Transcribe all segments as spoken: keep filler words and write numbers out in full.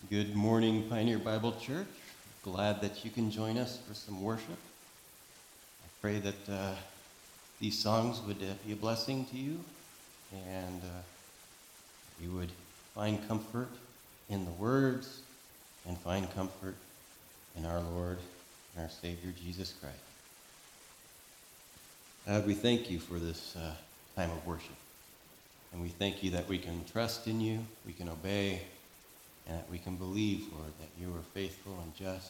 Good morning, Pioneer Bible Church. Glad that you can join us for some worship. I pray that uh, these songs would uh, be a blessing to you, and uh, you would find comfort in the words and find comfort in our Lord and our Savior, Jesus Christ. God, we thank you for this uh, time of worship, and we thank you that we can trust in you, we can obey, and that we can believe, Lord, that you are faithful and just,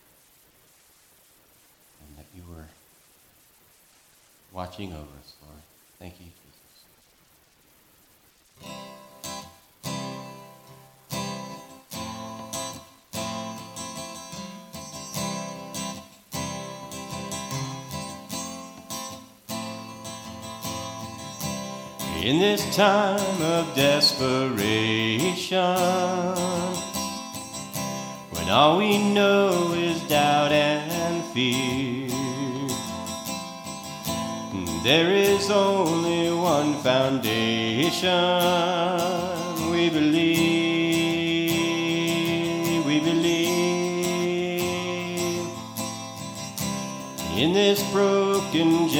and that you are watching over us, Lord. Thank you, Jesus. In this time of desperation, when all we know is doubt and fear, there is only one foundation. We believe, we believe. In this broken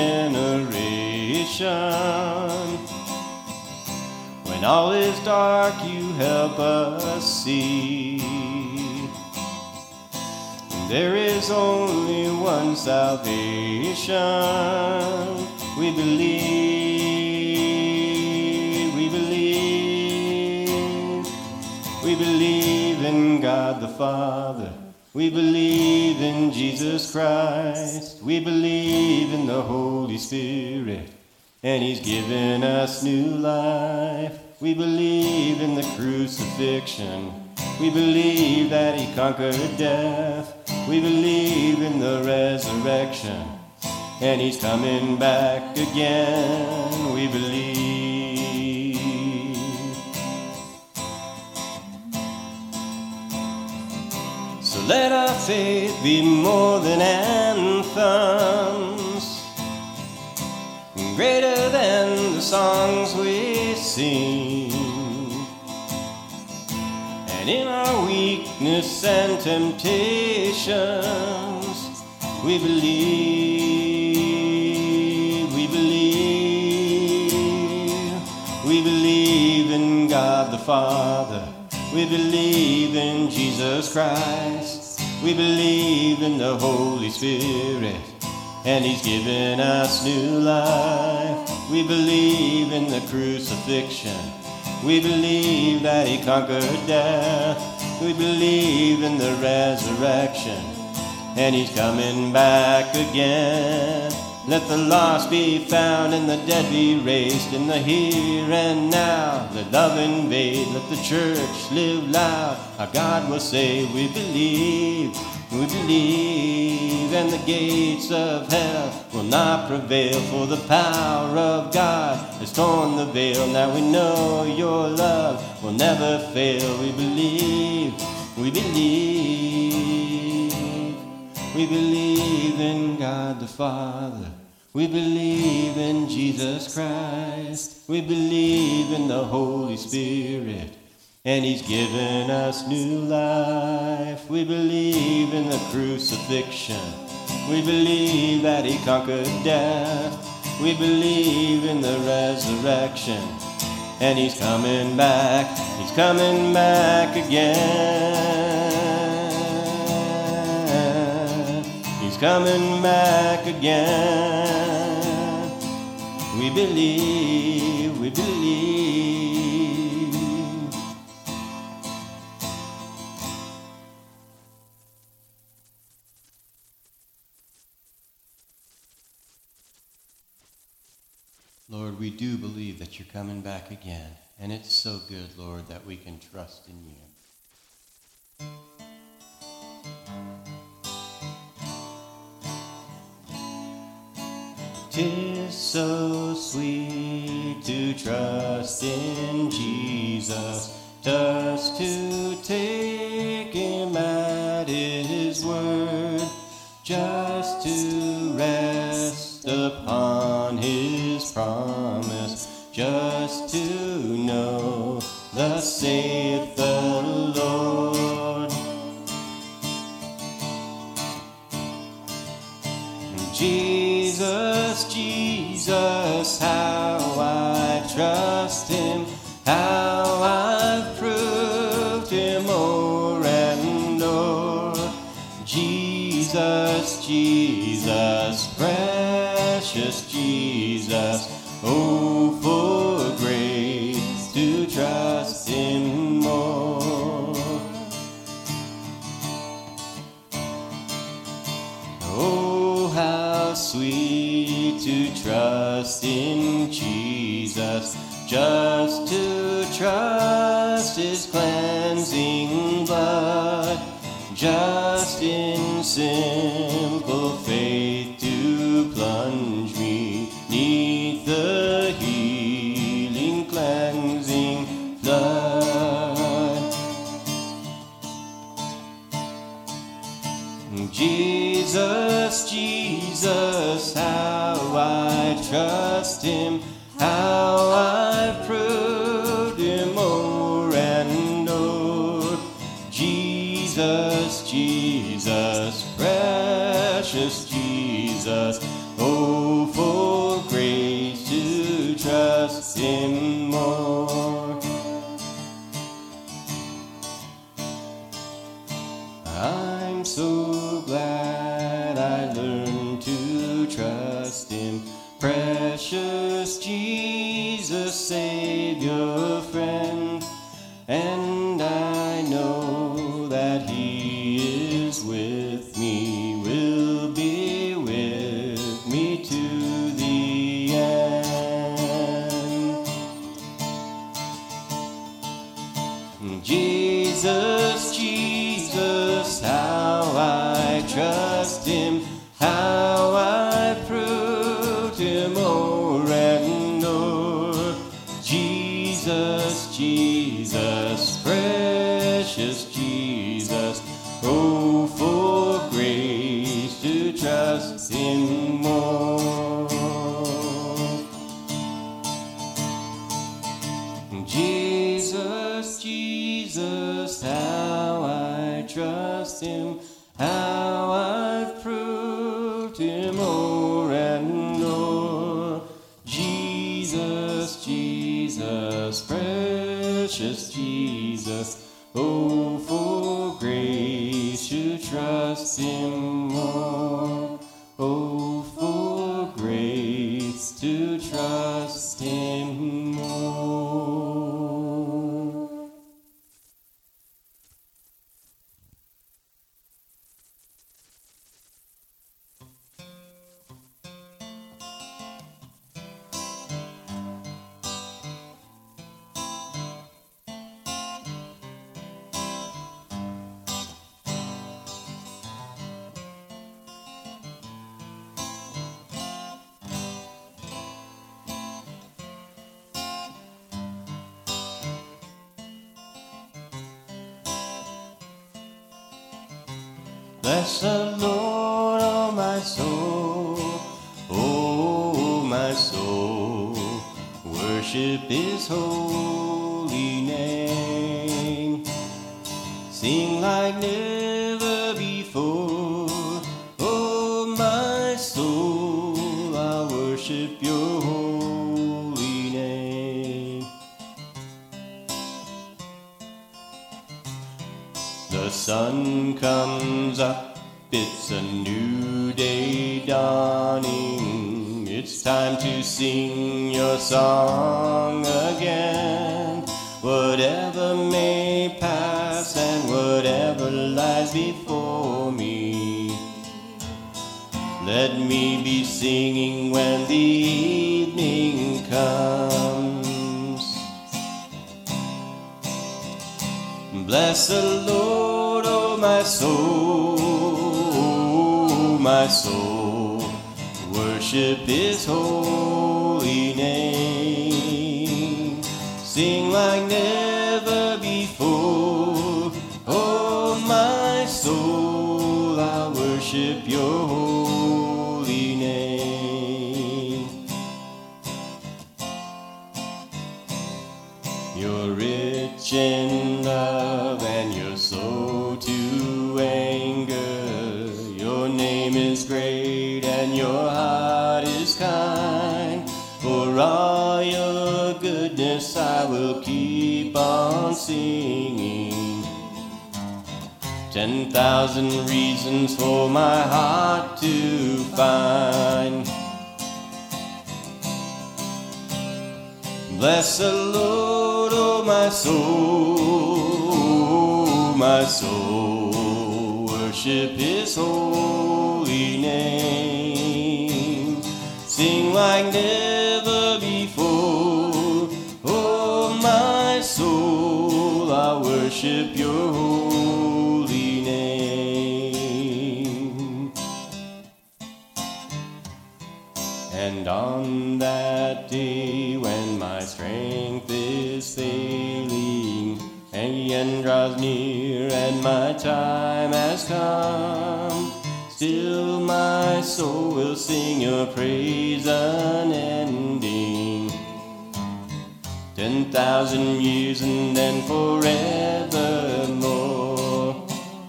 generation, when all is dark, you help us see. There is only one salvation. We believe, we believe. We believe in God the Father. We believe in Jesus Christ. We believe in the Holy Spirit. And He's given us new life. We believe in the crucifixion. We believe that He conquered death. We believe in the resurrection. And He's coming back again. We believe. So let our faith be more than anthems, greater than the songs we sing. And in our weakness and temptations, we believe, we believe. We believe in God the Father. We believe in Jesus Christ. We believe in the Holy Spirit. And He's given us new life. We believe in the crucifixion. We believe that He conquered death. We believe in the resurrection. And He's coming back again. Let the lost be found and the dead be raised in the here and now. Let love invade, let the church live loud. Our God will say, we believe. We believe, and the gates of hell will not prevail, for the power of God has torn the veil. Now we know your love will never fail. We believe, we believe, we believe in God the Father. We believe in Jesus Christ. We believe in the Holy Spirit. And He's given us new life. We believe in the crucifixion. We believe that He conquered death. We believe in the resurrection. And He's coming back. He's coming back again. He's coming back again. We believe, we believe. Lord, we do believe that you're coming back again, and it's so good, Lord, that we can trust in you. 'Tis so sweet to trust in Jesus, just to take Him at His word, just to rest upon His promise, just to know, thus saith the Lord. him, how I've proved him o'er and o'er. Jesus, Jesus, precious Jesus, oh, for grace to trust him more. Oh, how sweet to trust in Jesus, just to trust his cleansing blood, just in simple faith to plunge me neath the healing cleansing flood. Jesus, Jesus, how I trust him, how I've proved him o'er and o'er. Jesus, Jesus, precious Jesus, oh, for grace to trust him more. I'm so glad I learned to trust him, precious Jesus, Savior, friend, and I know that he is with me, will be with me to the end. Jesus, Jesus, how I trust him, how I proved him o'er and o'er. Jesus, Jesus, precious Jesus, oh, for grace to trust him more. Jesus, Jesus, how I trust him, how I've proved him o'er and o'er. Jesus, Jesus, precious Jesus, oh, for grace to trust him more. Oh, for grace to trust him more. Bless the Lord, oh my soul, oh my soul, worship his holy name. Sing like never before, oh my soul, I worship your holy name. The sun comes up, it's a new day dawning. It's time to sing your song again. Whatever may pass and whatever lies before me, let me be singing when the evening comes. Bless the Lord, oh my soul, my soul, worship his holy name. Sing like never before, oh my soul, I worship your holy name. You're rich in love and you're slow to anger. Your name is great and your heart is kind. For all your goodness I will keep on singing. Ten thousand reasons for my heart to find. Bless the Lord, oh my soul, my soul, worship His holy name. Sing like never before, oh my soul, I worship your holy name. And on that day when my strength is failing and the end draws near and my time has come, still my soul will sing your praise unending. Ten thousand years and then forevermore.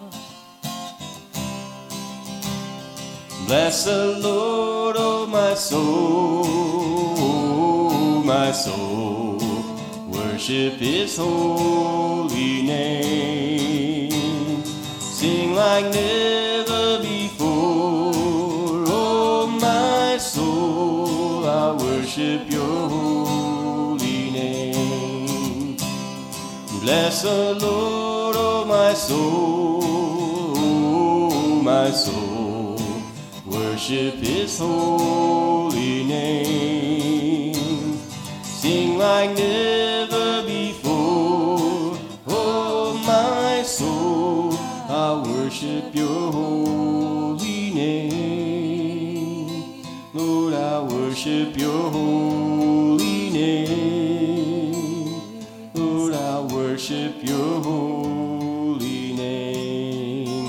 Bless the Lord, oh my soul, my soul, worship His holy name. Sing like never before, oh my soul, I worship your holy name. Bless the Lord, oh my soul, my soul, worship His holy name. Sing like never before, oh my soul, I worship your holy name. Lord, I worship your holy name. Lord, I worship your holy name.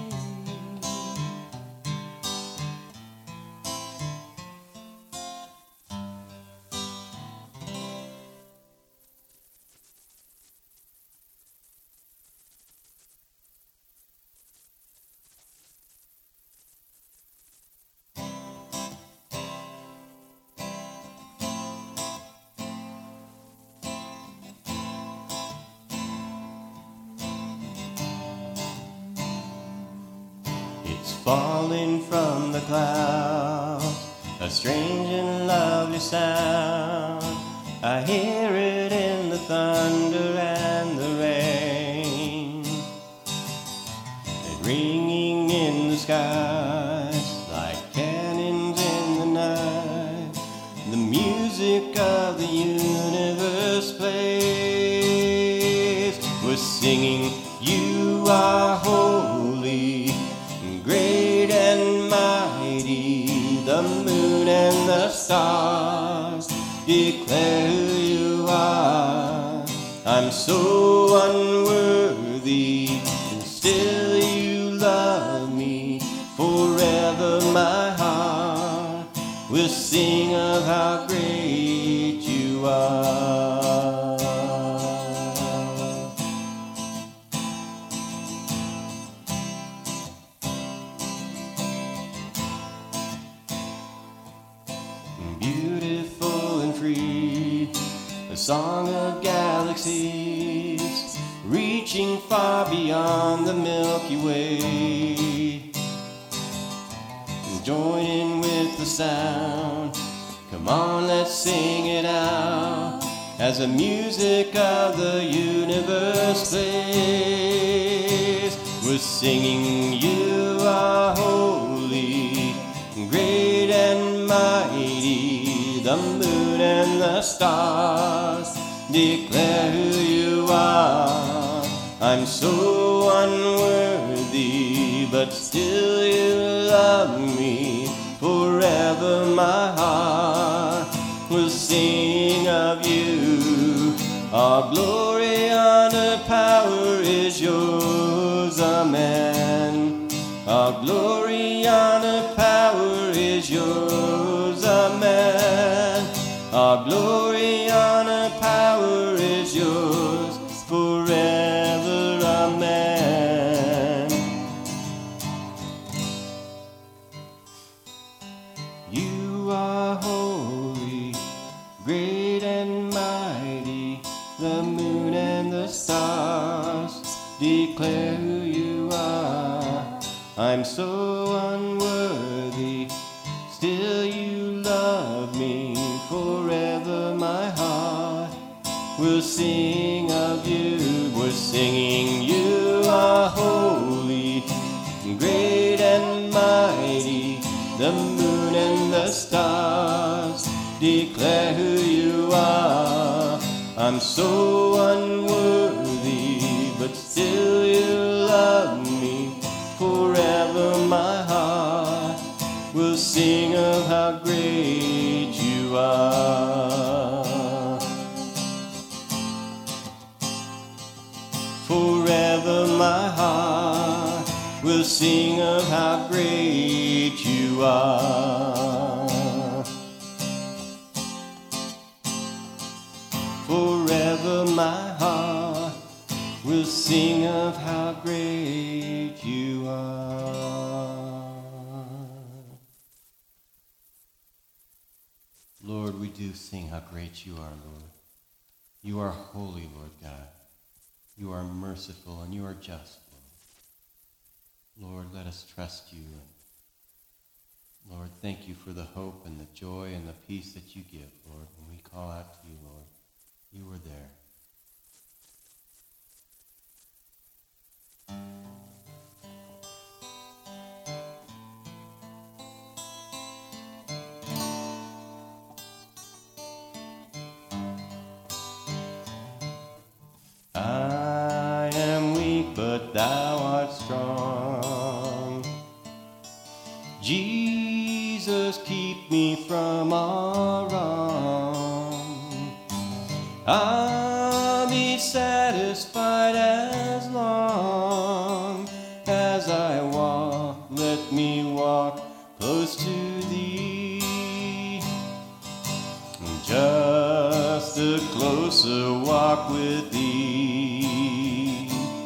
It's falling from the clouds, a strange and lovely sound. I hear it in the thunder and the rain. It's ringing in the skies like cannons in the night. The music of the universe plays. We're singing, you are holy, great and mighty. The moon and the stars declare who you are. I'm so unworthy, and still you love me. Forever my heart will sing of how great you are. Beautiful and free, a song of galaxies, reaching far beyond the Milky Way. Join in with the sound, come on, let's sing it out, as the music of the universe plays. We're singing, you are holy, great and mighty. The moon and the stars declare who you are. I'm so unworthy, but still you love me. Forever my heart will sing of you. Our glory, honor, power is yours, amen. Our glory, honor, power is yours, amen. Our glory, honor, power is yours, forever, amen. You are holy, great and mighty. The moon and the stars declare who you are. I'm so unworthy, still you love me. Forever my heart will sing of you. We're singing you are holy, great and mighty. The moon and the stars declare who you are. I'm so unworthy, but still you love me. Forever my heart will sing of how great you are. Forever my heart will sing of how great you are. Forever my heart will sing of how great you are. Lord, we do sing how great you are, Lord. You are holy, Lord God. You are merciful and you are just, Lord. Lord, let us trust you. Lord, thank you for the hope and the joy and the peace that you give, Lord. When we call out to you, Lord, you were there. I am weak, but thou art strong. Jesus, keep me from all wrong. I'll be satisfied as long as I walk. Let me walk close to thee. Just a closer walk with thee.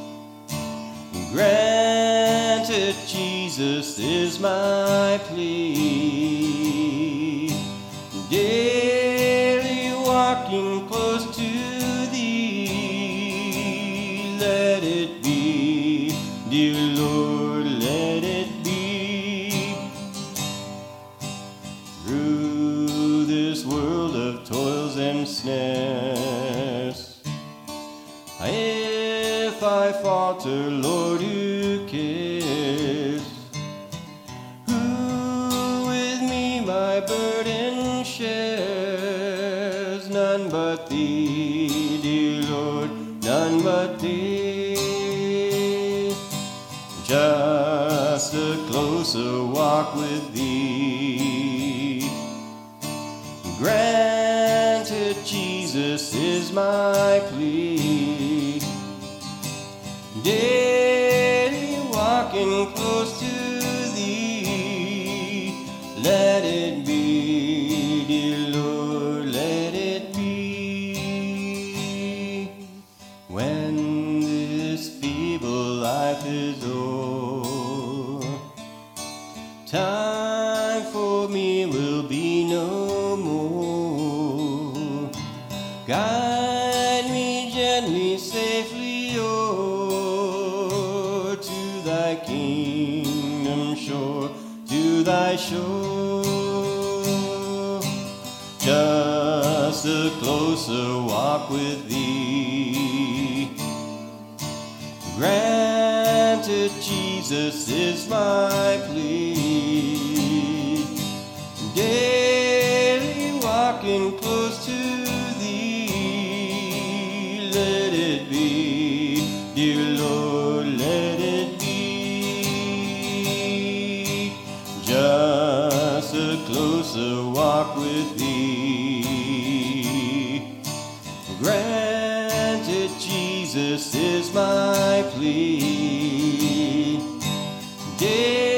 Granted, Jesus is my plea. Daily walking close to thee. Let it be, dear Lord, let it be. Through this world of toils and snares, if I falter, Lord, who cares? Who with me my burden shares? None but thee, dear Lord, none but thee. Just a closer walk with thee. Granted, Jesus is my plea. Daily walking close to thee. Let it be, dear Lord, let it be. When this feeble life is o'er, time for me will be no more. Guide me gently, safely o'er to thy kingdom shore, to thy shore. Just a closer walk with thee. Granted, Jesus is my plea. Daily walking close to thee. Let it be, dear Lord, let it be. Just a closer walk with thee. Granted, Jesus is my plea. Daily